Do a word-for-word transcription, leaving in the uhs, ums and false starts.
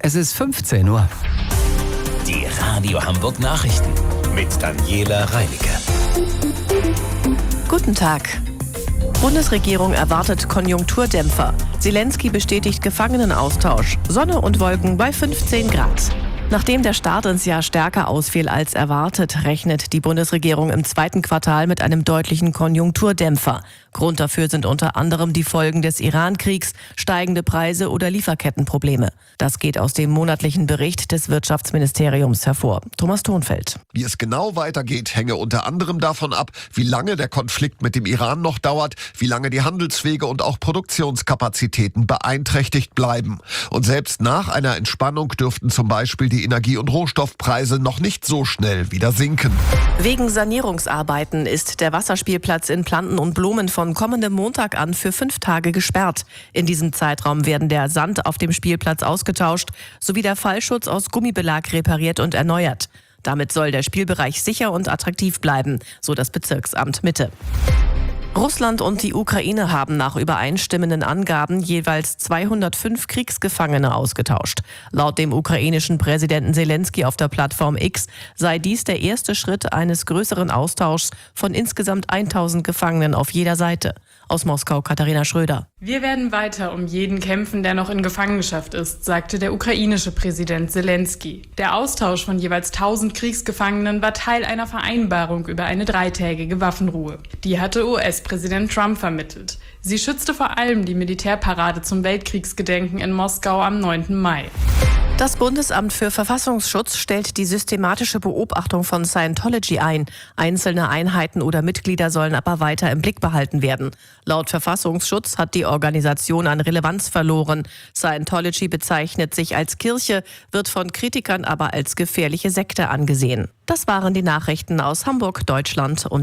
Es ist fünfzehn Uhr. Die Radio Hamburg Nachrichten mit Daniela Reinecke. Guten Tag. Bundesregierung erwartet Konjunkturdämpfer. Zelensky bestätigt Gefangenenaustausch. Sonne und Wolken bei fünfzehn Grad. Nachdem der Start ins Jahr stärker ausfiel als erwartet, rechnet die Bundesregierung im zweiten Quartal mit einem deutlichen Konjunkturdämpfer. Grund dafür sind unter anderem die Folgen des Iran-Kriegs, steigende Preise oder Lieferkettenprobleme. Das geht aus dem monatlichen Bericht des Wirtschaftsministeriums hervor. Thomas Thonfeld. Wie es genau weitergeht, hänge unter anderem davon ab, wie lange der Konflikt mit dem Iran noch dauert, wie lange die Handelswege und auch Produktionskapazitäten beeinträchtigt bleiben. Und selbst nach einer Entspannung dürften zum Beispiel die Energie- und Rohstoffpreise noch nicht so schnell wieder sinken. Wegen Sanierungsarbeiten ist der Wasserspielplatz in Planten und Blumen von kommendem Montag an für fünf Tage gesperrt. In diesem Zeitraum werden der Sand auf dem Spielplatz ausgetauscht sowie der Fallschutz aus Gummibelag repariert und erneuert. Damit soll der Spielbereich sicher und attraktiv bleiben, so das Bezirksamt Mitte. Russland und die Ukraine haben nach übereinstimmenden Angaben jeweils zweihundertfünf Kriegsgefangene ausgetauscht. Laut dem ukrainischen Präsidenten Zelensky auf der Plattform X sei dies der erste Schritt eines größeren Austauschs von insgesamt tausend Gefangenen auf jeder Seite. Aus Moskau Katharina Schröder. Wir werden weiter um jeden kämpfen, der noch in Gefangenschaft ist, sagte der ukrainische Präsident Zelensky. Der Austausch von jeweils tausend Kriegsgefangenen war Teil einer Vereinbarung über eine dreitägige Waffenruhe. Die hatte U S-Präsident Trump vermittelt. Sie schützte vor allem die Militärparade zum Weltkriegsgedenken in Moskau am neunten Mai. Das Bundesamt für Verfassungsschutz stellt die systematische Beobachtung von Scientology ein. Einzelne Einheiten oder Mitglieder sollen aber weiter im Blick behalten werden. Laut Verfassungsschutz hat die Organisation an Relevanz verloren. Scientology bezeichnet sich als Kirche, wird von Kritikern aber als gefährliche Sekte angesehen. Das waren die Nachrichten aus Hamburg, Deutschland und